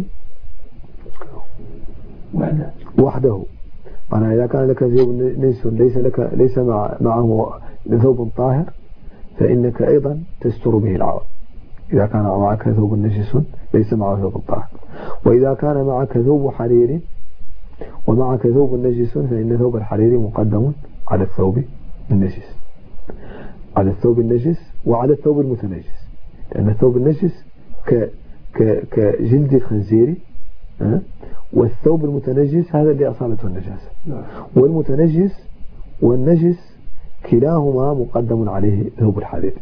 وحده، أنا إذا كان لك ثوب نجس ليس لك ليس مع معه ثوب طاهر فإنك أيضا تستر به العورة. إذا كان معك ثوب نجس ليس معه ثوب طاهر، وإذا كان معك ثوب حرير ومعك ثوب نجس فإن ثوب الحرير مقدم على الثوب النجس على الثوب النجس وعلى الثوب المتنجس، لأن الثوب النجس ك ك كجلد الخنزير، والثوب المتنجس هذا اللي أصابته النجاسة، والمتنجس والنجس كلاهما مقدم عليه ثوب الحرير.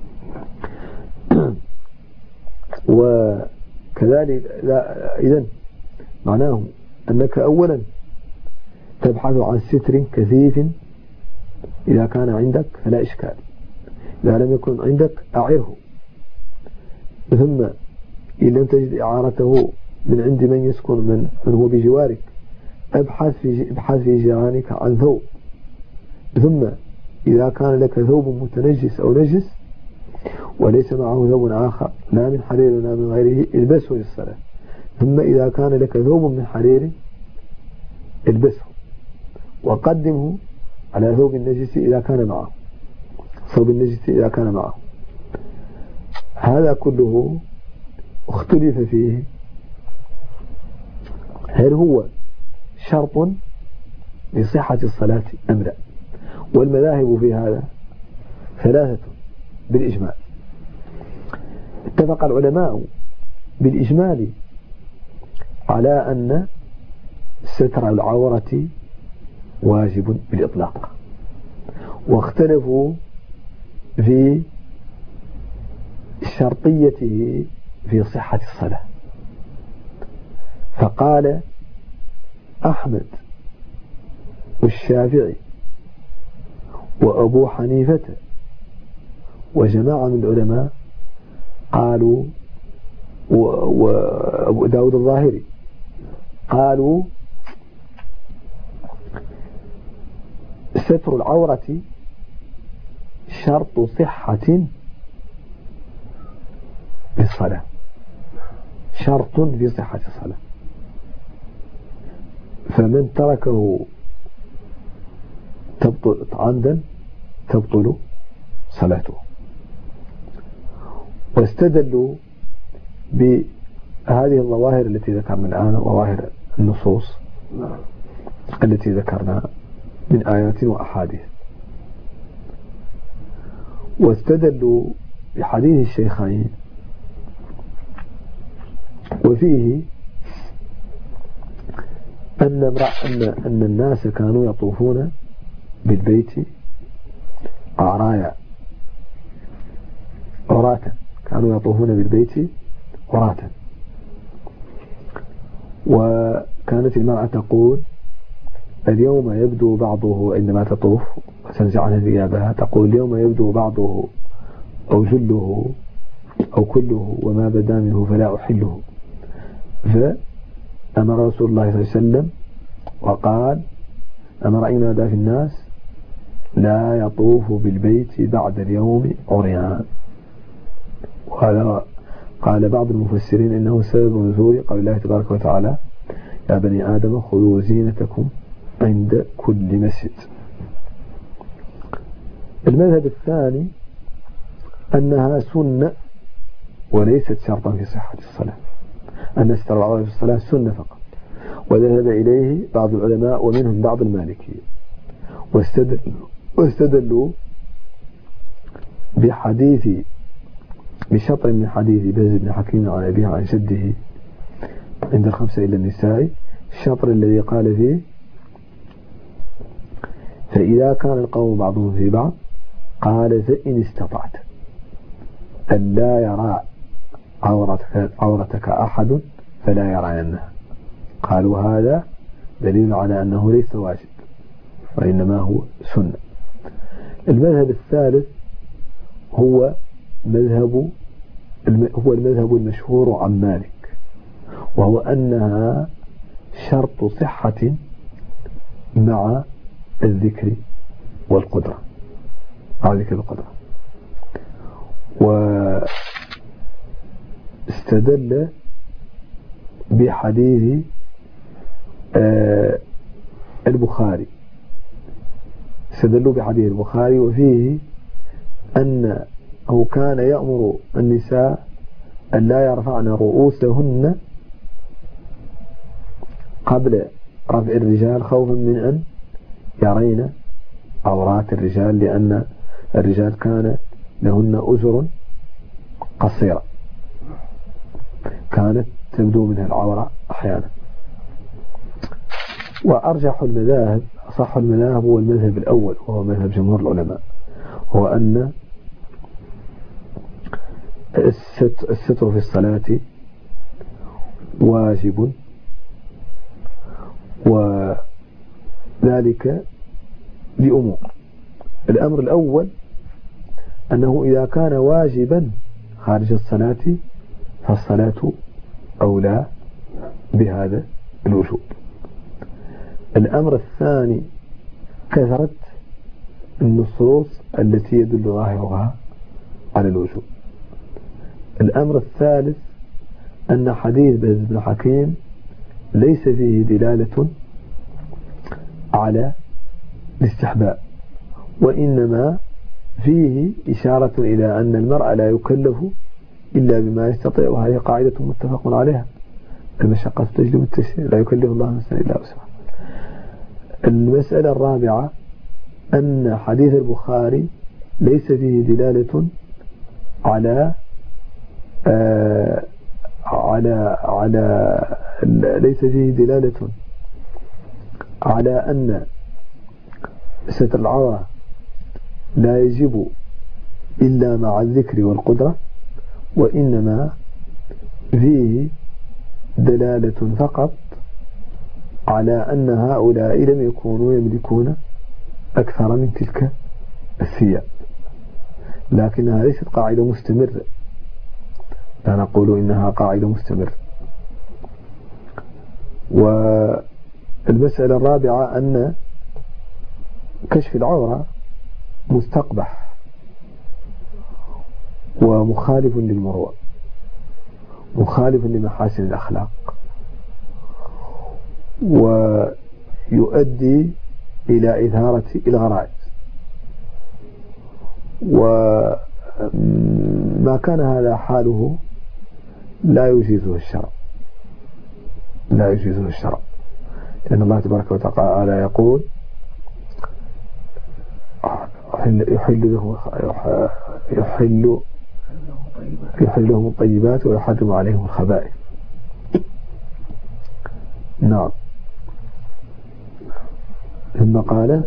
وكذلك إذن معناه أنك أولا تبحث عن ستر كثيف إذا كان عندك فلا إشكال، إذا لم يكن عندك أعره، ثم إن لم تجد إعارته من عند من يسكن من, من هو بجوارك ابحث في ابحث في جيرانك عن ثوب، ثم إذا كان لك ثوب متنجس أو نجس وليس معه ثوب آخر لا من حرير ولا من غيره البسه للصلاة. ثم إذا كان لك ثوب من حرير البسه وقدمه على ثوب النجس إذا كان معه ثوب النجس إذا كان معه. هذا كله اختلف فيه هل هو شرط لصحة الصلاة أم لا. والمذاهب في هذا ثلاثة بالإجمال. اتفق العلماء بالإجمال على أن ستر العورة واجب بالإطلاق، واختلفوا في شرطيته في صحة الصلاة. فقال أحمد والشافعي وأبو حنيفة وجماعة من العلماء قالوا وأبو داود الظاهري قالوا ستر العورة شرط صحة بالصلاة، شرط في صحة الصلاة، فمن تركه تبطل عمدا تبطل صلاته. واستدلوا بهذه الظواهر التي ذكرنا الآن، وظاهر النصوص التي ذكرنا من آيات وأحاديث. واستدلوا بحديث الشيخين وفيه أن أن أن الناس كانوا يطوفون بالبيت عرايا عراة، كانوا يطوفون بالبيت عراة. وكانت المرأة تقول اليوم يبدو بعضه عندما تطوف وتنزع عنها ثيابها، تقول اليوم يبدو بعضه أو جله أو كله وما بدا منه فلا أحله. فأمر رسول الله صلى الله عليه وسلم وقال أمر ينادى في الناس لا يطوف بالبيت بعد اليوم عريان. وهذا قال بعض المفسرين إنه سبب نزول قول الله تبارك وتعالى يا بني آدم خذوا زينتكم عند كل مسجد. المذهب الثاني أنها سنة وليست شرطا في صحة الصلاة، أن ستر العورة في الصلاة سنة فقط. وذهب إليه بعض العلماء ومنهم بعض المالكية، واستدلوا, واستدلوا بحديث بشطر من حديث بهز بن حكيم عن أبيه عن جده عند الخمسة إلى النساء، الشطر الذي قال فيه فإذا كان القوم بعضهم في بعض قال فإن استطعت أن لا يرى عورتك, عورتك أحد فلا يرينها. قالوا هذا دليل على أنه ليس واجب وإنما هو سنة. المذهب الثالث هو مذهب هو المذهب المشهور عن مالك، وهو أنها شرط صحة مع الذكر والقدرة مع ذكر القدرة. واستدل بحديث آه البخاري استدلوا بحديث البخاري وفيه أنه كان يأمر النساء أن لا يرفعن رؤوسهن قبل رفع الرجال خوفا من أن يرين عورات الرجال، لأن الرجال كان لهن أزر قصيرة كانت تبدو منها العورة أحيانا. وأرجح المذاهب أصح المذاهب هو المذهب الأول وهو مذهب جمهور العلماء، هو أن الستر في الصلاة واجب، وذلك لأمور. الأمر الأول أنه إذا كان واجبا خارج الصلاة فالصلاة أولى بهذا الوجوب. الأمر الثاني كثرة النصوص التي يدل ظاهرها على الوجوب. الأمر الثالث أن حديث بهز بن حكيم ليس فيه دلالة على الاستحباب، وإنما فيه إشارة إلى أن المرء لا يكلف إلا بما يستطيع، وهذه قاعدة متفق عليها: المشقة تجلب التيسير، لا يكلف الله نفسا إلا وسعها. المسألة الرابعة أن حديث البخاري ليس فيه دلالة على آه على على ليس فيه دلالة على أن ستر العورة لا يجب إلا مع الذكر والقدرة، وإنما فيه دلالة فقط على أن هؤلاء لم يكونوا يملكون أكثر من تلك الثياب، لكنها ليست قاعدة مستمرة، لا نقول إنها قاعدة مستمرة. والمسألة الرابعة أن كشف العورة مستقبح ومخالف للمروءة، مخالف لمحاسن الأخلاق، ويؤدي إلى إثارة الغرائز، وما كان هذا حاله لا يجيزه الشرع، لا يجيزه الشرع، لأن الله تبارك وتعالى يقول: يحل لهم يحل يحل لهم الطيبات ويحرم عليهم الخبائث. نعم. ثم قال: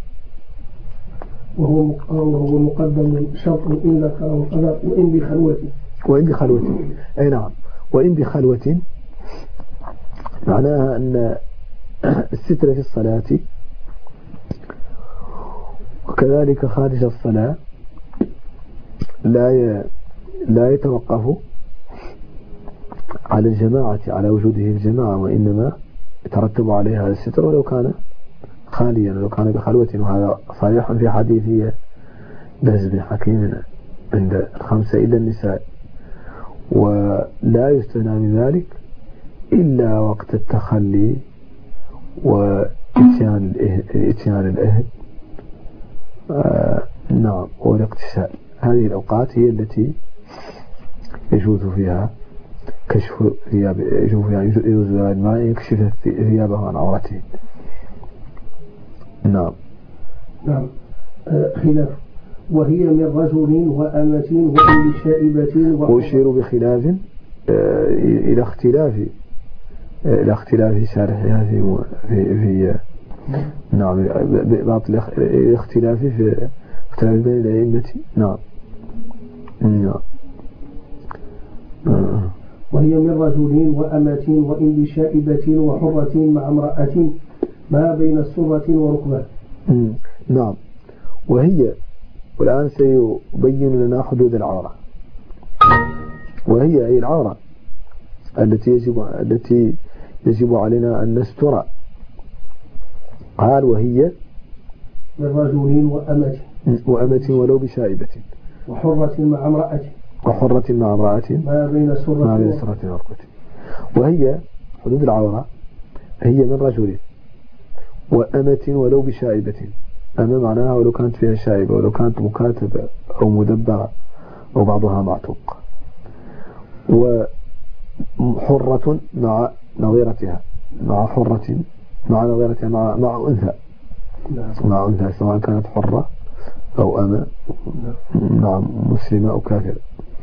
وهو وهو مقدم شرط إن ذكره القدر وإن بخلوة وإن بخلوة أي نعم، وإن بخلوة معناها أن الستر في الصلاة وكذلك خارج الصلاة لا لا يتوقف على الجماعة، على وجوده الجماعة، وإنما يترتب عليها الستر ولو كان خاليا، ولو كان بخلوة. وهذا صريح في حديث بهز بن حكيم عند الخمسة إلا النساء. ولا يستثنى من ذلك إلا وقت التخلي وإتيان الإتيان الأهل آه نعم والاغتسال. هذه الأوقات هي التي يجوز فيها كشف ثياب، يجوز فيها يجوز الماء يكشف ثيابه عن عورته. نعم. نعم. آه خلاف: وهي من رجل وأمة وإن شائبة. وأشير بخلاف آه إلى اختلاف آه إلى اختلاف شارحها في في, في نعم بعض الاختلاف في اختلاف بين الأئمة. نعم. نعم. آه. وهي من رجل وأمة وإن بشائبة وحرة مع امرأة ما بين السرة وركبة. نعم. وهي، والآن سيبين لنا حدود العورة. وهي أي العورة التي يجب التي يجب علينا أن نستر. قال: وهي من رجل وأمة وأمة ولو بشائبة وحرة مع امرأة وحرة مع امرأة ما بين السرة ما بين السرة وركبة. وهي حدود العورة هي من رجل وأمة ولو بشائبة. أما معناها ولو كانت فيها شائبة، ولو كانت مكاتبة أو مدبرة أو بعضها معتوق. وحرة مع نظيرتها، مع حرة مع نظيرتها، مع مع أنثى مع أنثى سواء كانت حرة أو أمة، نعم، مسلمة أو كافرة.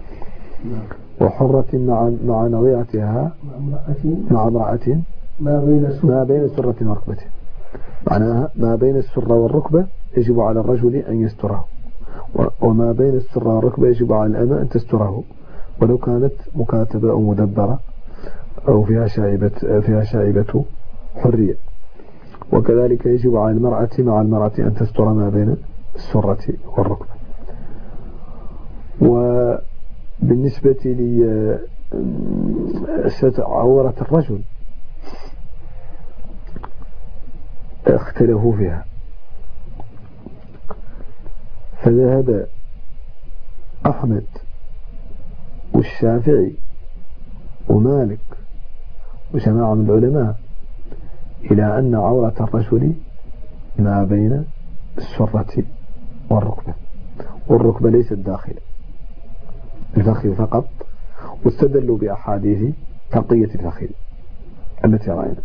وحرة مع مع نظيرتها مع امرأة ما بين ما بين السرة وركبة. معناها ما بين السرة والركبة يجب على الرجل أن يستره، وما بين السرة والركبة يجب على الأمة أن تستره، ولو كانت مكاتبة أو مدبرة أو فيها شائبة فيها شائبة حرية. وكذلك يجب على المرأة مع المرأة أن تستر ما بين السرة والركبة. وبالنسبة لستر عورة الرجل اختلفوا فيها. فذهب أحمد والشافعي ومالك وجماعة من العلماء إلى أن عورة الرجل ما بين السرة والركبة، والركبة ليست داخل الفخذ فقط، واستدلوا بأحاديث تغطية الفخذ التي رأينا.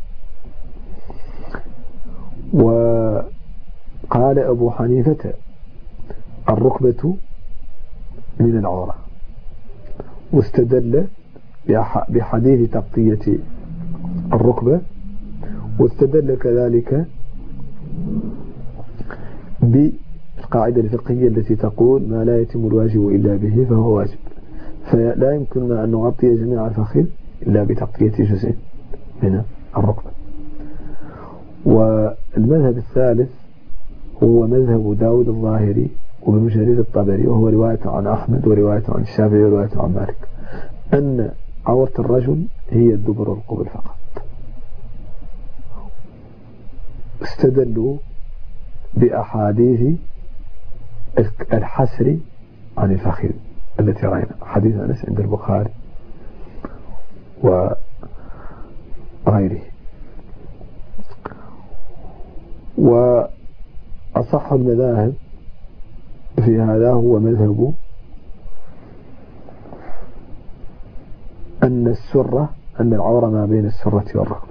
وقال أبو حنيفة الركبة من العورة، واستدل بحديث تغطية الركبة، واستدل كذلك بالقاعدة الفقهية التي تقول ما لا يتم الواجب إلا به فهو واجب، فلا يمكننا أن نغطي جميع الفخذ إلا بتغطية جزء من الركبة. والمذهب الثالث هو مذهب داود الظاهري وابن جرير الطبري، وهو رواية عن أحمد ورواية عن الشافعي ورواية عن مالك، أن عورة الرجل هي الدبر والقبل فقط. استدلوا بأحاديث الحسر عن الفخذ التي رأينا، حديث أنس عند البخاري وغيره. وأصح المذاهب في هذا هو مذهب أن السرة أن العورة ما بين السرة والركبة،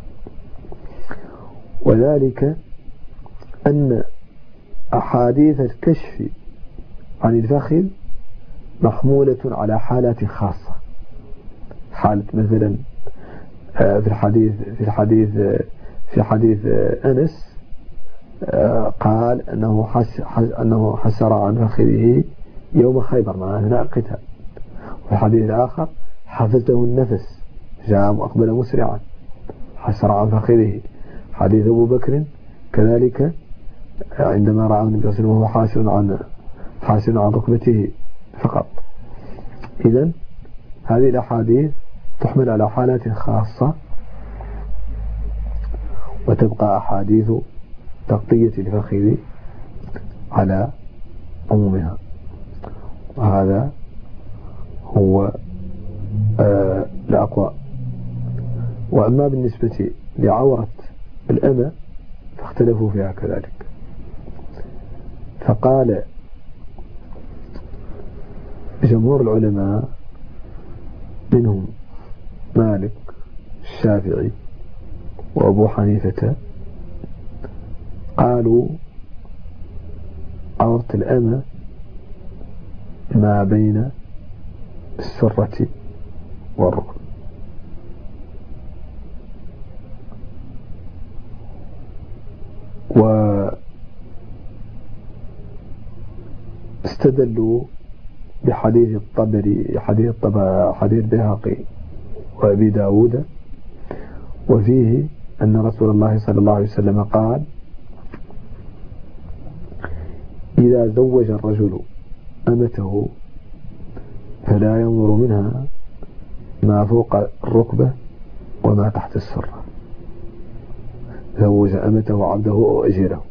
وذلك أن أحاديث الكشف عن الفخذ محمولة على حالات خاصة. حالة مثلا في الحديث في الحديث في حديث أنس قال أنه حس أنه حسر عن فخذه يوم خيبر مع أثناء القتال، وفي الحديث الآخر حفزته النفس جاء أقبل مسرعا حسر عن فخذه. حديث أبو بكر كذلك عندما رأى النبي صلى الله عليه وسلم وهو حاسر عن حاسر عن ركبته فقط. إذن هذه الأحاديث تحمل على حالات خاصة، وتبقى أحاديث تغطية الفخذ على عمومها، وهذا هو آه الأقوى. وأما بالنسبة لعورة الأمة فاختلفوا فيها كذلك، فقال جمهور العلماء منهم مالك الشافعي وأبو حنيفة قالوا عورة الأمة ما بين السرة والركبة، واستدلوا بحديث الطبري حديث الطبري حديث البيهقي وأبي داود، وفيه أن رسول الله صلى الله عليه وسلم قال إذا زوج الرجل أمته فلا ينظر منها ما فوق الركبة وما تحت السرة، زوج أمته عبده أو أجيره.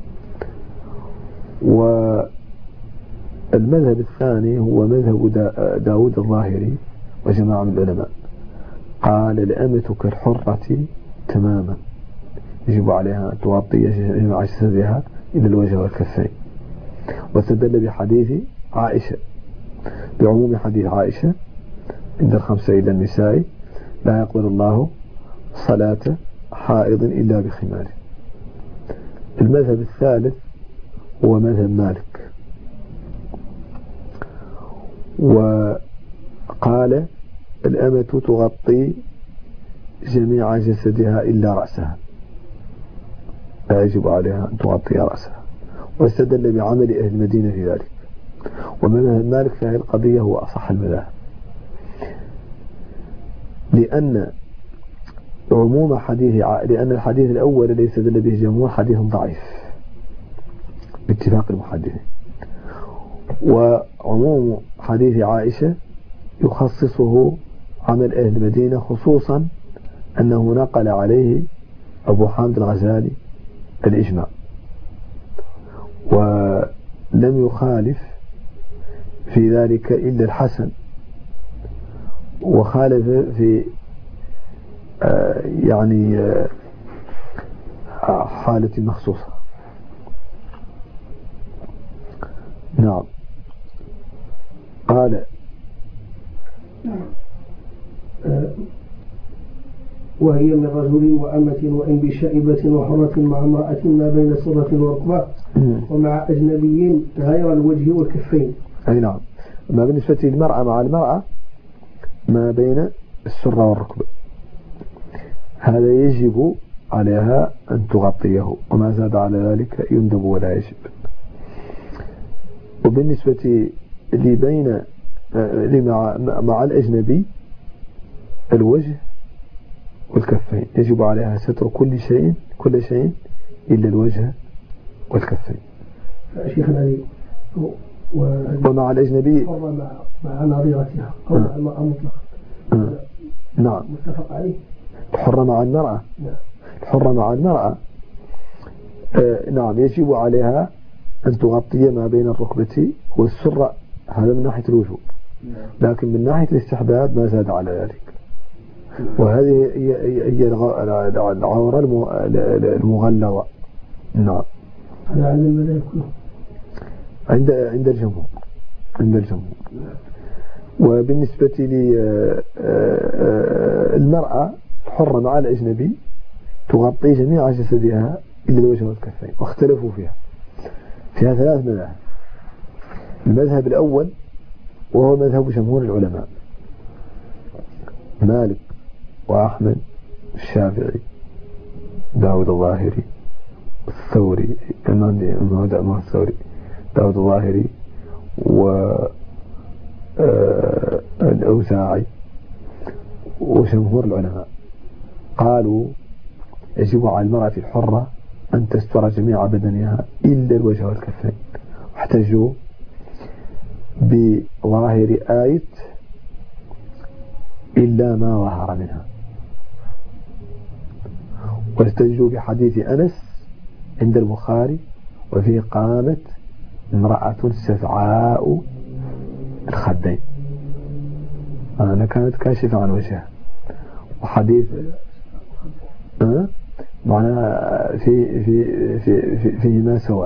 والمذهب الثاني هو مذهب داود الظاهري وجماعة من العلماء، قال الأمة كالحرة تماما يجب عليها أن تغطي جميع جسدها إلى الوجه والكفين، واستدل بحديث عائشة بعموم حديث عائشة عند الخمسة إلى النساء لا يقبل الله صلاة حائض إلا بخمار. المذهب الثالث هو مذهب مالك، وقال الأمة تغطي جميع جسدها إلا رأسها، لا يجب عليها أن تغطي رأسها، واستدل بعمل أهل المدينة في ذلك. ومذهب مالك في هذه القضية هو أصح المذاهب، لأن عموم حديث لأن الحديث الأول الذي استدل به الجمهور حديث ضعيف باتفاق المحدثين، وعموم حديث عائشة يخصصه عمل أهل المدينة، خصوصا أنه نقل عليه أبو حامد الغزالي الإجماع. لم يخالف في ذلك إلا الحسن، وخالف في آه يعني آه حالة مخصوصة. نعم. قال وهي من رجل وأمة وإن بشائبة وحرة مع امرأة ما بين سرة وركبة ومع أجنبي غير الوجه والكفين. أي نعم. ما بالنسبة للمرأة مع المرأة ما بين السرة والركبة هذا يجب عليها أن تغطيه، وما زاد على ذلك يندب ولا يجب. وبالنسبة لبين مع, مع الأجنبي الوجه والكفين يجب عليها ستر كل شيء كل شيء إلا الوجه والكفين. شيخنا لي ومع الأجنبي مع مع نظيرتها أو مع المرأة مطلقا. نعم. متفق عليه. الحرة مع المرأة. نعم. الحرة مع المرأة آه نعم يجب عليها أن تغطي ما بين الركبة والسرة، هذا من ناحية الوجوب. لكن من ناحية الاستحباب ما زاد على ذلك. وهذه هي هي العورة المغلظة. نعم. هذا عند المذاهب كله. عند عند الجمهور عند الجمهور. وبالنسبة للمرأة الحرة مع الأجنبي تغطي جميع جسدها إلا الوجه والكفين، واختلفوا فيها فيها ثلاث مذاهب. المذهب الأول وهو مذهب جمهور العلماء مالك وأحمد الشافعي داود الظاهري الثوري ما الثوري داود الظاهري والأوزاعي وجمهور العلماء قالوا يجب على المرأة الحرة أن تستر جميع بدنها إلا الوجه والكفين، واحتجوا بظاهر آية إلا ما ظهر منها، واستدلوا بحديث أنس عند البخاري وفيه قامت امرأة سفعاء الخدين أنا كانت كاشفة عن وجهها، وحديث أه؟ معناها في في في في فيهما سواد.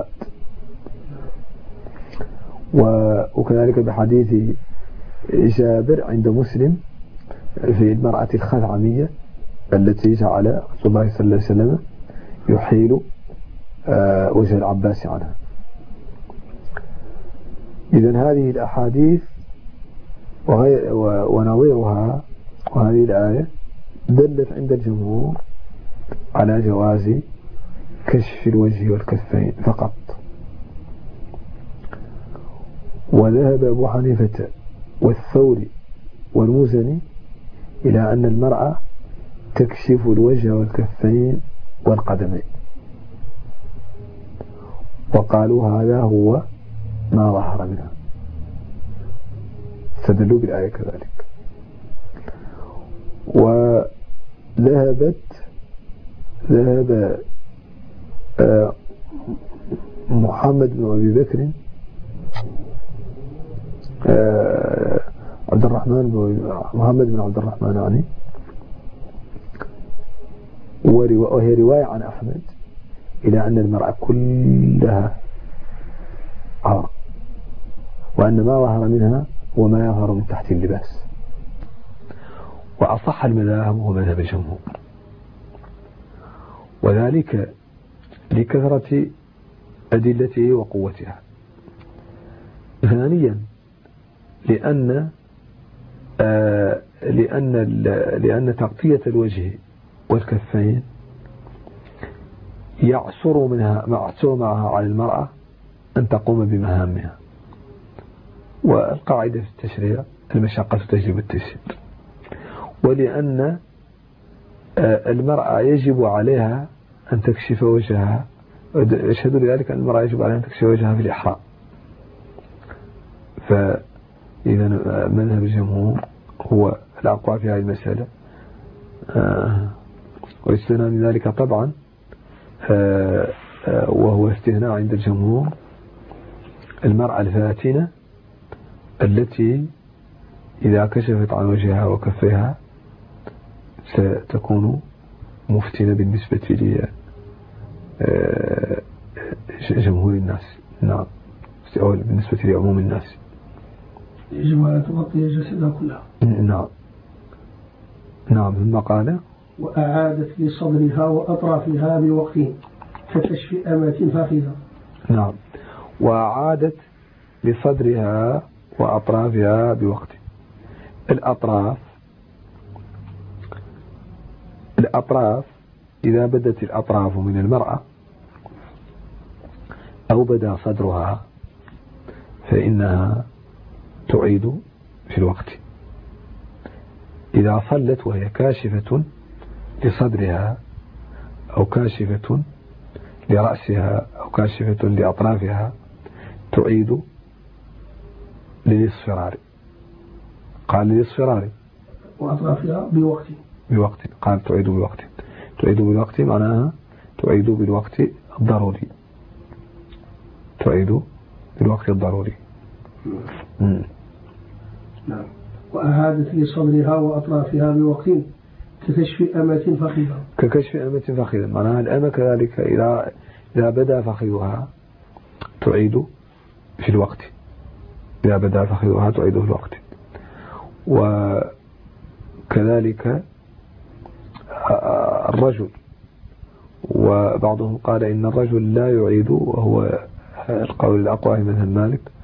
وكذلك بحديث جابر عند مسلم في المرأة الخثعمية التي جعل رسول الله صلى الله عليه وسلم يحيل آه وجه العباس عنها. إذن هذه الأحاديث وغير ونظيرها وهذه الآية دلت عند الجمهور على جواز كشف الوجه والكفين فقط. وذهب أبو حنيفة والثوري والمزني إلى أن المرأة تكشف الوجه والكفين والقدمين، وقالوا هذا هو ما ظهر منها، استدلوا بالآية كذلك. وذهبت ذهب محمد بن أبي بكر عبد الرحمن محمد بن عبد الرحمن يعني، وهي رواية عن أحمد إلى أن المرأة كلها عورة، وأن ما ظهر منها هو ما يظهر من تحت اللباس. وأصح المذاهب هو مذهب الجمهور، وذلك لكثرة أدلته وقوتها. ثانيا لأن آه لأن لأن تغطية الوجه والكفين يعسر منها معسر معها على المرأة أن تقوم بمهامها، والقاعدة في التشريع المشقة تجلب التيسير. ولأن آه المرأة يجب عليها أن تكشف وجهها، يشهد لذلك أن المرأة يجب عليها أن تكشف وجهها في الإحرام. فإذا مذهب الجمهور هو الأقوى في هذه المسألة، آه والاستثناء من ذلك طبعا آه آه وهو استثناء عند الجمهور المرأة الفاتنة التي إذا كشفت عن وجهها وكفيها ستكون مفتنة بالنسبة لجمهور الناس. نعم، أو بالنسبة لعموم الناس. يجب أن تغطي جسدها كلها. نعم نعم. ثم قال وأعادت لصدرها وأطرافها بوقت ككشف أمة فاخذة. نعم، وأعادت لصدرها وأطرافها بوقت. الأطراف الأطراف إذا بدت الأطراف من المرأة أو بدا صدرها فإنها تعيد في الوقت. إذا صلت وهي كاشفة لصدرها أو كاشفة لرأسها أو كاشفة لأطرافها تعيد للاصفرار. قال للاصفرار وأطرافها بوقت بوقت قال تعيد بوقت. تعيد بالوقت معناها تعيد بالوقت الضروري. تعيد بالوقت الضروري. نعم. وأعادت لصدرها وأطرافها بوقت ككشف أمة فخذة. ككشف أمة فخذة معناها الأمة كذلك إذا إذا بدا فخذها تعيد في الوقت. إذا بدا فخذها تعيد في الوقت. وكذلك الرجل، وبعضهم قال إن الرجل لا يعيد، وهو القول الأقوى من مذهب مالك،